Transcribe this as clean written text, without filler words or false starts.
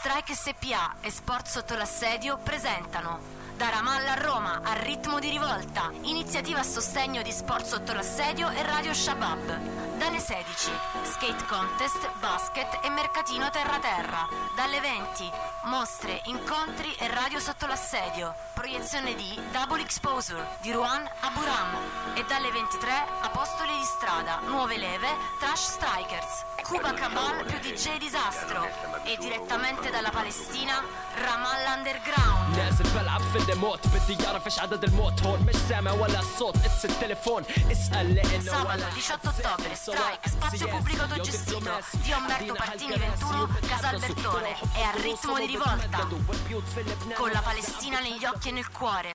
Strike SPA e Sport sotto l'assedio presentano Da Ramallah a Roma, al ritmo di rivolta, iniziativa a sostegno di Sport sotto l'assedio e Radio Shabab. Dalle 16, skate contest, basket e mercatino terra-terra. Dalle 20, mostre, incontri e radio sotto l'assedio. Proiezione di Double Exposure di Ruan Aburam. E dalle 23, Apostoli di strada, nuove leve, Trash Strikers. Cuba Cabal più DJ Disastro. E direttamente dalla Palestina, Ramallah Underground. نازل بلعب في الموت بدي يعرف ايش عدد الموت هون مش سامع ولا صوت اتس التليفون اسأل لانه Sabato 18 ottobre, Strike, spazio pubblico autogestito di Umberto Partini 21, Casa Albertone. E al ritmo di rivolta, con la Palestina negli occhi e nel cuore.